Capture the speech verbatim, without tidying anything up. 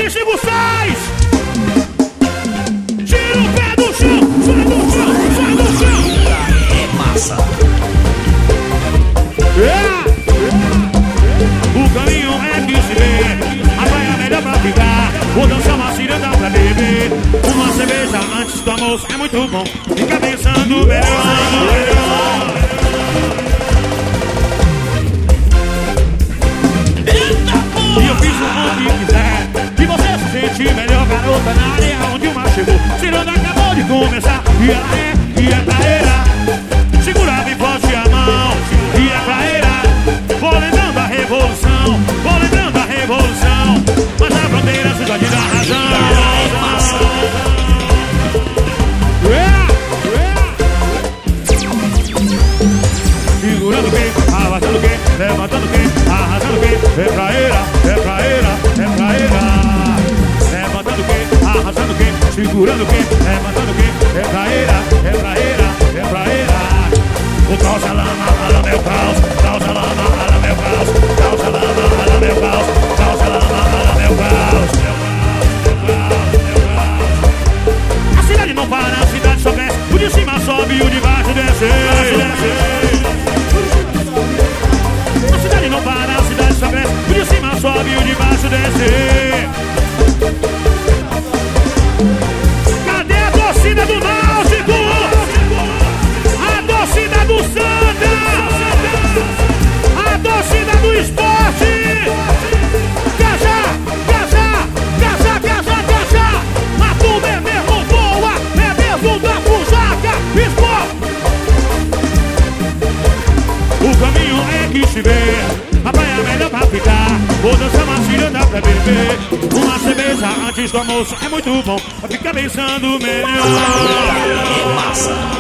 de Chico Sainz. Tira o pé do chão, sai do chão, sai do chão. É massa. É. O caminho é que se vê, a praia é melhor pra ficar. Vou dançar uma ciranda pra beber. Uma cerveja antes do almoço é muito bom. Fica pensando melhor, melhor. E eu fiz o que quiser, que você se sente melhor, garota, na areia onde o mar chegou. Ciranda acabou de começar, e ela é, e é praeira. Segura bem forte a mão, e é praeira. Vou lembrando a revolução, vou lembrando a revolução. Mas a fronteira se pode dar razão. Segurando quem, arrasando quem, levantando quem, arrasando quem. É praeira, é praeira, é praeira. Levantando quem, arrasando quem, segurando quem, levantando quem. É praeira, é praeira, é praeira. O caos é lama, ala meu caos. Caos é lama, ala meu caos. Caos é lama, ala meu caos. Caos é lama, ala meu caos. A cidade não para, a cidade só cresce. O de cima sobe e o de baixo desce. A cidade não para, a cidade só cresce. O de cima sobe e o de baixo desce. Cadê a torcida do Náutico? A torcida do Santa! A torcida do Esporte! Gaja, gaja, gaja, gaja, gaja! A turma é mesmo boa, é mesmo da Fusaca! Esporte! O caminho é que se vê, a praia é melhor pra ficar. Vou dançar uma ciranda pra beber. Uma cerveja antes do almoço é muito bom, pra ficar pensando melhor. É massa.